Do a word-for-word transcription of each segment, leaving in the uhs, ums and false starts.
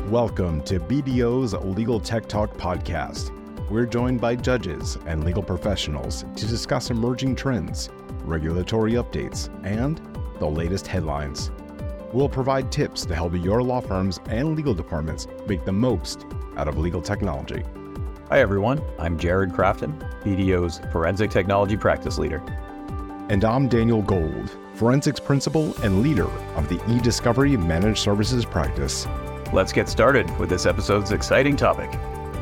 Welcome to B D O's Legal Tech Talk podcast. We're joined by judges and legal professionals to discuss emerging trends, regulatory updates, and the latest headlines. We'll provide tips to help your law firms and legal departments make the most out of legal technology. Hi everyone, I'm Jared Crafton, B D O's Forensic Technology Practice Leader. And I'm Daniel Gold, Forensics Principal and Leader of the eDiscovery Managed Services Practice. Let's get started with this episode's exciting topic.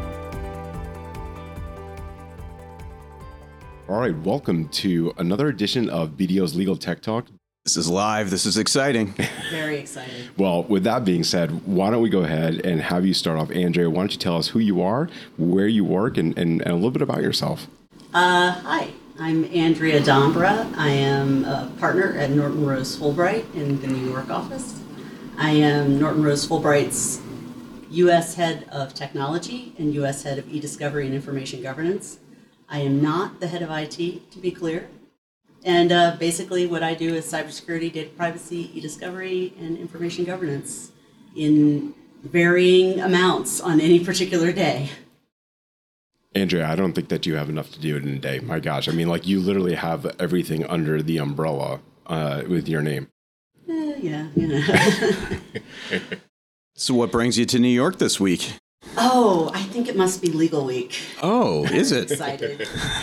All right, welcome to another edition of B D O's Legal Tech Talk. This is live. This is exciting. Very excited. Well, with that being said, why don't we go ahead and have you start off. Andrea, why don't you tell us who you are, where you work, and, and, and a little bit about yourself. Uh, hi, I'm Andrea Dombra. I am a partner at Norton Rose Fulbright in the New York office. I am Norton Rose Fulbright's U S Head of Technology and U S Head of eDiscovery and Information Governance. I am not the head of I T, to be clear. And uh, basically what I do is cybersecurity, data privacy, eDiscovery, and information governance in varying amounts on any particular day. Andrea, I don't think that you have enough to do it in a day. My gosh, I mean, like you literally have everything under the umbrella uh, with your name. Eh, yeah, you know. So what brings you to New York this week? Oh, I think it must be Legal Week. Oh, is it? Excited.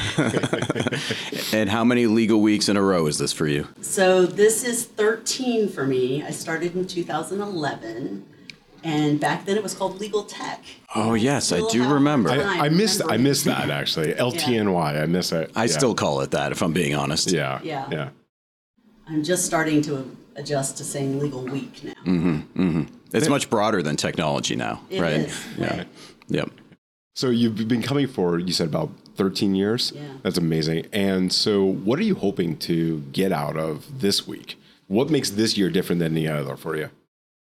And how many legal weeks in a row is this for you? So this is thirteen for me. I started in two thousand eleven, and back then it was called Legal Tech. Oh, yes, I We'll do have remember. time. I, I missed I remember. missed that, actually. L T N Y, I miss it. I Yeah. still call it that, if I'm being honest. Yeah, Yeah. yeah. I'm just starting to adjust to saying Legal Week now. Mm-hmm, mm-hmm. It's much broader than technology now, It right? is, Yeah. right. Yep. So you've been coming for, you said, about thirteen years? Yeah. That's amazing. And so what are you hoping to get out of this week? What makes this year different than any other for you?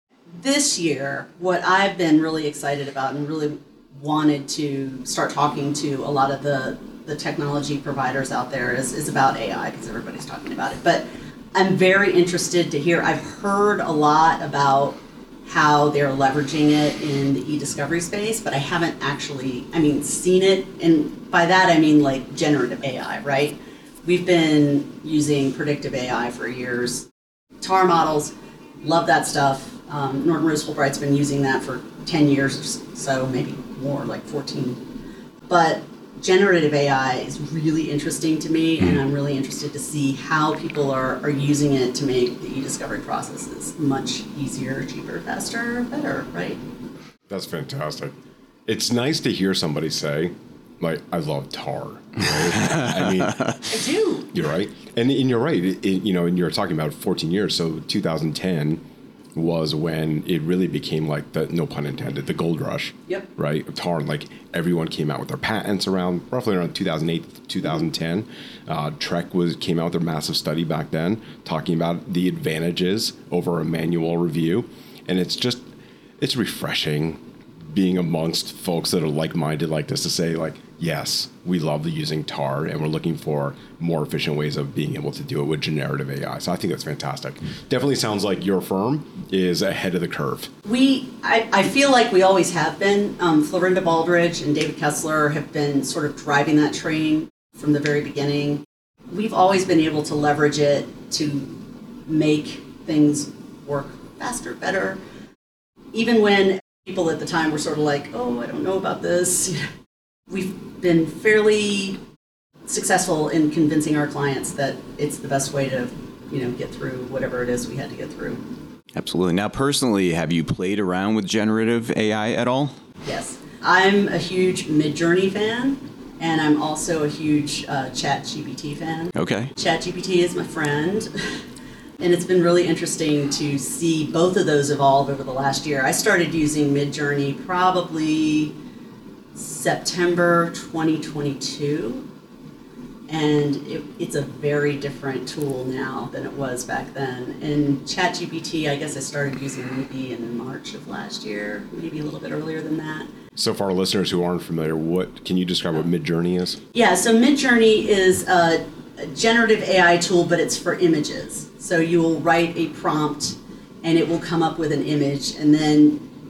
This year, what I've been really excited about and really wanted to start talking to a lot of the, the technology providers out there is, is about A I, because everybody's talking about it. But I'm very interested to hear, I've heard a lot about how they're leveraging it in the eDiscovery space, but I haven't actually, I mean, seen it. And by that, I mean like generative A I, right? We've been using predictive A I for years. T A R models, love that stuff. Um, Norton Rose Fulbright's been using that for ten years or so, maybe more, like fourteen. But generative A I is really interesting to me, and I'm really interested to see how people are, are using it to make the eDiscovery processes much easier, cheaper, faster, better, right? That's fantastic. It's nice to hear somebody say, like, I love T A R. Right? I mean, I do. you're right. And, and you're right. It, it, you know, and you're talking about fourteen years. So two thousand ten was when it really became like the, no pun intended, the gold rush. Yep. Right? T A R, like everyone came out with their patents around, roughly around two thousand eight, two thousand ten. Uh, Trek was came out with their massive study back then, talking about the advantages over a manual review. And it's just, it's refreshing being amongst folks that are like-minded like this to say, like, yes, we love using T A R, and we're looking for more efficient ways of being able to do it with generative A I. So I think that's fantastic. Definitely sounds like your firm is ahead of the curve. We, I, I feel like we always have been. Um, Florinda Baldridge and David Kessler have been sort of driving that train from the very beginning. We've always been able to leverage it to make things work faster, better. Even when people at the time were sort of like, oh, I don't know about this. We've been fairly successful in convincing our clients that it's the best way to, you know, get through whatever it is we had to get through. Absolutely. Now, personally, have you played around with generative A I at all? Yes. I'm a huge Midjourney fan, and I'm also a huge uh, ChatGPT fan. Okay. ChatGPT is my friend. And it's been really interesting to see both of those evolve over the last year. I started using Midjourney probably September twenty twenty-two, and it, it's a very different tool now than it was back then. And ChatGPT, I guess I started using maybe in March of last year, maybe a little bit earlier than that. So for our listeners who aren't familiar, what can you describe what Midjourney is? Yeah, so Midjourney is a, a generative A I tool, but it's for images. So you will write a prompt and it will come up with an image, and then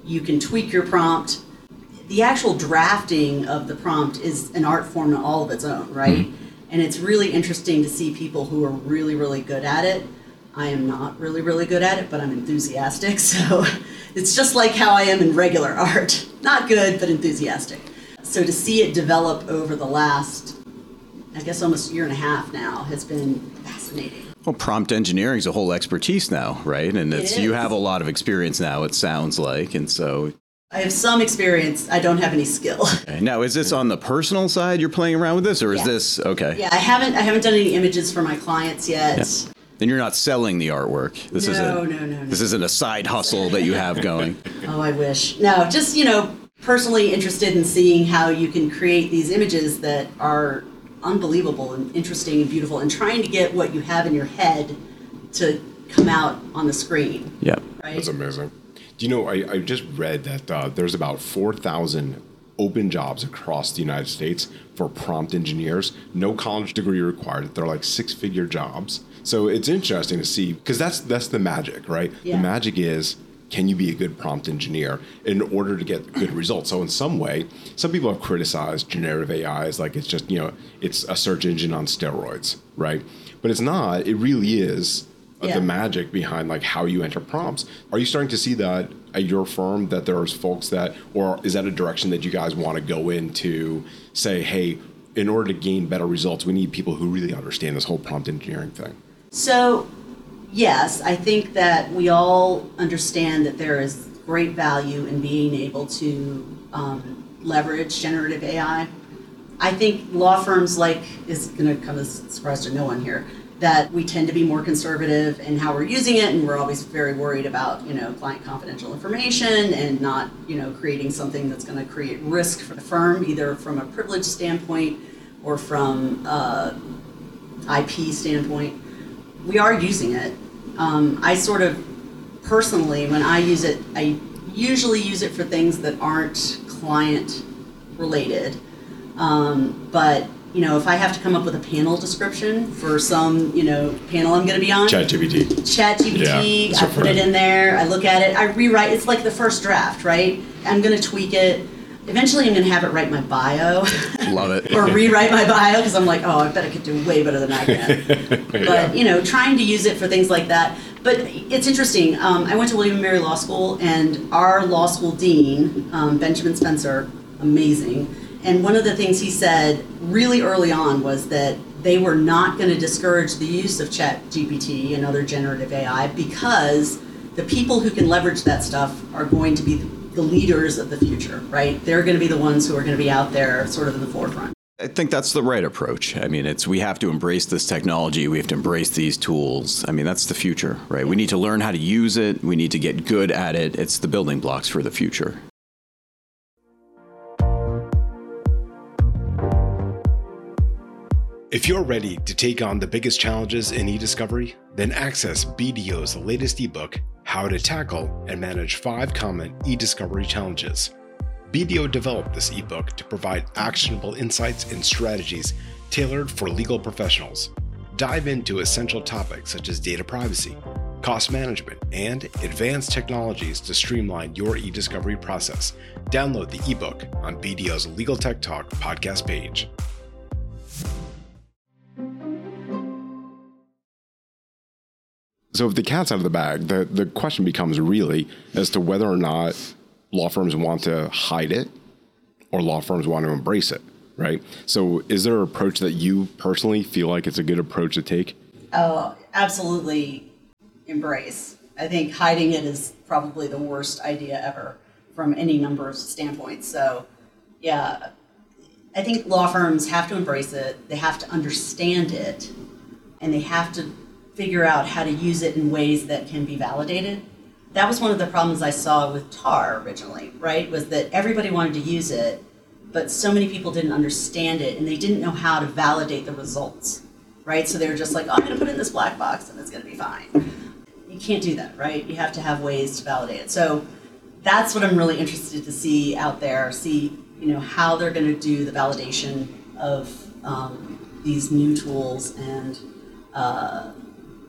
You can tweak your prompt. The actual drafting of the prompt is an art form all of its own, right? Mm-hmm. And it's really interesting to see people who are really, really good at it. I am not really, really good at it, but I'm enthusiastic. So it's just like how I am in regular art. Not good, but enthusiastic. So to see it develop over the last, I guess almost a year and a half now, has been fascinating. Well, prompt engineering is a whole expertise now, right? And it's It you is. have a lot of experience now, it sounds like. And so I have some experience. I don't have any skill. okay. Now, is this on the personal side you're playing around with this, or is Yeah. this okay? Yeah, I haven't I haven't done any images for my clients yet. Yeah. Then you're not selling the artwork. This No, isn't no, no, no. This isn't a side hustle that you have going. Oh, I wish. No, just, you know, personally interested in seeing how you can create these images that are unbelievable and interesting and beautiful, and trying to get what you have in your head to come out on the screen. Yeah. Right? That's amazing. Do you know, I, I just read that uh, there's about four thousand open jobs across the United States for prompt engineers. No college degree required. They're like six-figure jobs. So it's interesting to see, because that's that's the magic, right? Yeah. The magic is, can you be a good prompt engineer in order to get good results? So in some way, some people have criticized generative A I as like it's just, you know, it's a search engine on steroids, right? But it's not. It really is uh, Yeah. the magic behind like how you enter prompts. Are you starting to see that at your firm, that there's folks that, or is that a direction that you guys want to go into, say, hey, in order to gain better results, we need people who really understand this whole prompt engineering thing? So, yes, I think that we all understand that there is great value in being able to um, leverage generative A I. I think law firms, like, is going to come as a surprise to no one here, that we tend to be more conservative in how we're using it, and we're always very worried about, you know, client confidential information and not, you know, creating something that's going to create risk for the firm, either from a privilege standpoint or from a I P standpoint. We are using it. Um, I sort of personally, when I use it, I usually use it for things that aren't client related. Um, but you know, if I have to come up with a panel description for some, you know, panel I'm going to be on, ChatGPT. ChatGPT, Yeah, I put it in there, I look at it, I rewrite. It's like the first draft, right? I'm going to tweak it. Eventually, I'm going to have it write my bio. Love it. Or rewrite my bio, because I'm like, oh, I bet I could do way better than I can. But, Yeah. you know, trying to use it for things like that. But it's interesting. Um, I went to William and Mary Law School, and our law school dean, um, Benjamin Spencer, amazing. And one of the things he said really early on was that they were not going to discourage the use of ChatGPT and other generative A I, because the people who can leverage that stuff are going to be the leaders of the future, right? They're going to be the ones who are going to be out there sort of in the forefront. I think that's the right approach. I mean, it's we have to embrace this technology. We have to embrace these tools. I mean, that's the future, right? We need to learn how to use it. We need to get good at it. It's the building blocks for the future. If you're ready to take on the biggest challenges in e-discovery, then access B D O's latest ebook, How to Tackle and Manage Five Common E-Discovery Challenges. B D O developed this ebook to provide actionable insights and strategies tailored for legal professionals. Dive into essential topics such as data privacy, cost management, and advanced technologies to streamline your e-discovery process. Download the ebook on B D O's Legal Tech Talk podcast page. So if the cat's out of the bag, the, the question becomes really as to whether or not law firms want to hide it or law firms want to embrace it, right? So is there an approach that you personally feel like it's a good approach to take? Oh, absolutely embrace. I think hiding it is probably the worst idea ever from any number of standpoints. So, yeah, I think law firms have to embrace it. They have to understand it, and they have to figure out how to use it in ways that can be validated. That was one of the problems I saw with T A R originally, right? Was that everybody wanted to use it, but so many people didn't understand it, and they didn't know how to validate the results, right? So they were just like, oh, I'm going to put it in this black box, and it's going to be fine. You can't do that, right? You have to have ways to validate it. So that's what I'm really interested to see out there, see, you know, how they're going to do the validation of um, these new tools and uh,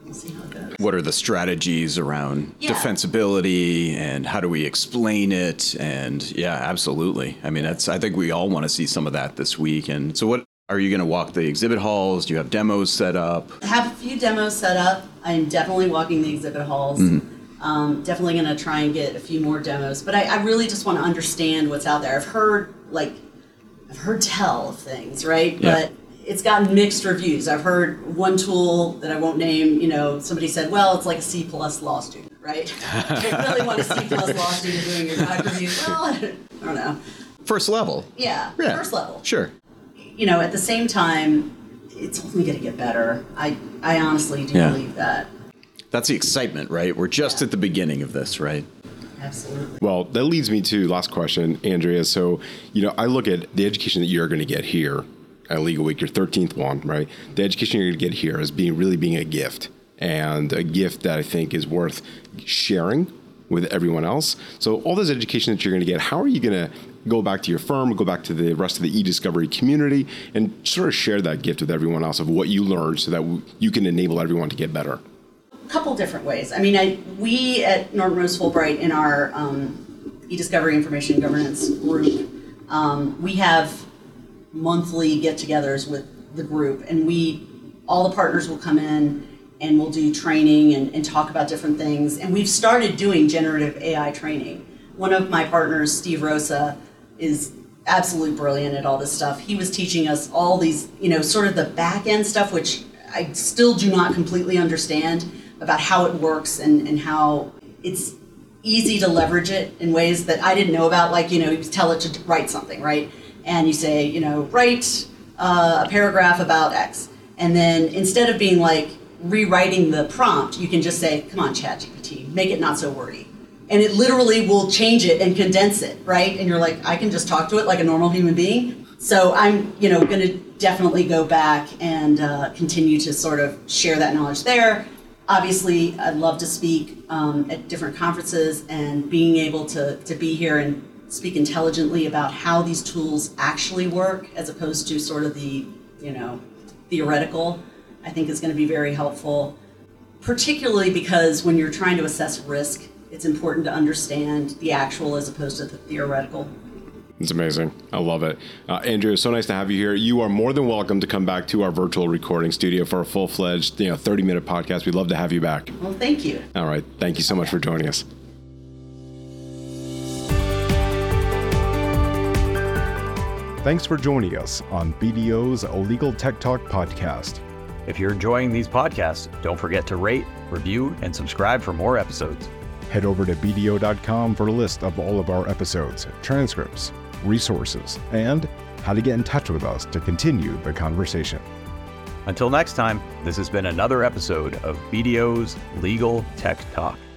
we'll see how it goes. What are the strategies around Yeah. defensibility, and how do we explain it? And yeah, absolutely. I mean, that's, I think we all want to see some of that this week. And so what, are you going to walk the exhibit halls? Do you have demos set up? I have a few demos set up. I'm definitely walking the exhibit halls. Mm-hmm. Um, definitely going to try and get a few more demos. But I, I really just want to understand what's out there. I've heard, like, I've heard tell of things, right? Yeah. But it's gotten mixed reviews. I've heard one tool that I won't name, you know, somebody said, well, it's like a C plus law student, right? If you really want a C plus law student doing your product review, well, I don't know. First level. Yeah, Yeah. first level. Sure. You know, at the same time, it's only going to get better. I, I honestly do Yeah. believe that. That's the excitement, right? We're just Yeah. at the beginning of this, right? Absolutely. Well, that leads me to last question, Andrea. So, you know, I look at the education that you're going to get here at Legal Week, your thirteenth one, right? The education you're going to get here is being really being a gift, and a gift that I think is worth sharing with everyone else. So all this education that you're going to get, how are you going to go back to your firm, go back to the rest of the e-discovery community, and sort of share that gift with everyone else of what you learned so that w- you can enable everyone to get better? A couple different ways. I mean, I, we at Norton Rose Fulbright in our um, e-discovery information governance group, um, we have monthly get-togethers with the group, and we, all the partners will come in and we'll do training and, and talk about different things. And we've started doing generative A I training. One of my partners, Steve Rosa, is absolutely brilliant at all this stuff. He was teaching us all these, you know, sort of the back end stuff, which I still do not completely understand about how it works and, and how it's easy to leverage it in ways that I didn't know about. Like, you know, you tell it to write something, right? And you say, you know, write uh, a paragraph about X. And then instead of being like rewriting the prompt, you can just say, come on, ChatGPT, make it not so wordy. And it literally will change it and condense it, right? And you're like, I can just talk to it like a normal human being. So I'm, you know, going to definitely go back and uh, continue to sort of share that knowledge there. Obviously, I'd love to speak um, at different conferences, and being able to, to be here and speak intelligently about how these tools actually work as opposed to sort of the, you know, theoretical, I think is going to be very helpful, particularly because when you're trying to assess risk, it's important to understand the actual as opposed to the theoretical. It's amazing. I love it. Uh, Andrea, it's so nice to have you here. You are more than welcome to come back to our virtual recording studio for a full-fledged, you know, thirty-minute podcast. We'd love to have you back. Well, thank you. All right. Thank you so much for joining us. Thanks for joining us on B D O's Legal Tech Talk podcast. If you're enjoying these podcasts, don't forget to rate, review, and subscribe for more episodes. Head over to B D O dot com for a list of all of our episodes, transcripts, resources, and how to get in touch with us to continue the conversation. Until next time, this has been another episode of B D O's Legal Tech Talk.